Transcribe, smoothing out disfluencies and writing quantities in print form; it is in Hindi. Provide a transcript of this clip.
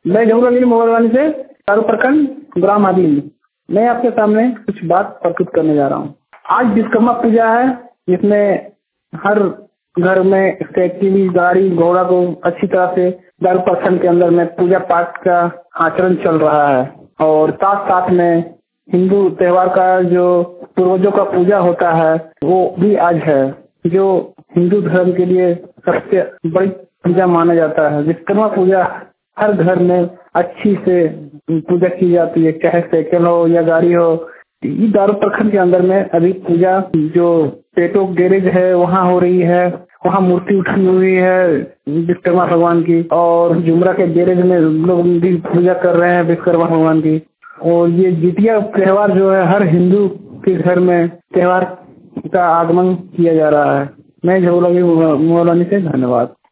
मैं जमुना मोबाइल से चारू प्रखंड ग्राम आदिल। मैं आपके सामने कुछ बात प्रस्तुत करने जा रहा हूँ। आज विश्वकर्मा पूजा है, जिसमें हर घर में ट्रैक्टर, गाड़ी, घोड़ा को अच्छी तरह से चारू प्रखंड के अंदर में पूजा पाठ का आचरण चल रहा है। और साथ साथ में हिंदू त्योहार का जो पूर्वजों का पूजा होता है वो भी आज है, जो हिंदू धर्म के लिए सबसे बड़ी पूजा माना जाता है। विश्वकर्मा पूजा हर घर में अच्छी से पूजा की जाती है, चाहे साइकिल हो या गाड़ी हो। ये चारू प्रखंड के अंदर में अभी पूजा जो पेटो गैरेज है वहाँ हो रही है, वहाँ मूर्ति उठी हुई है विश्वकर्मा भगवान की, और जुमरा के गैरेज में लोग भी पूजा कर रहे हैं विश्वकर्मा भगवान की। और ये जितिया त्योहार जो है हर हिंदू के घर में त्योहार का आगमन किया जा रहा है। मैं झोला से धन्यवाद।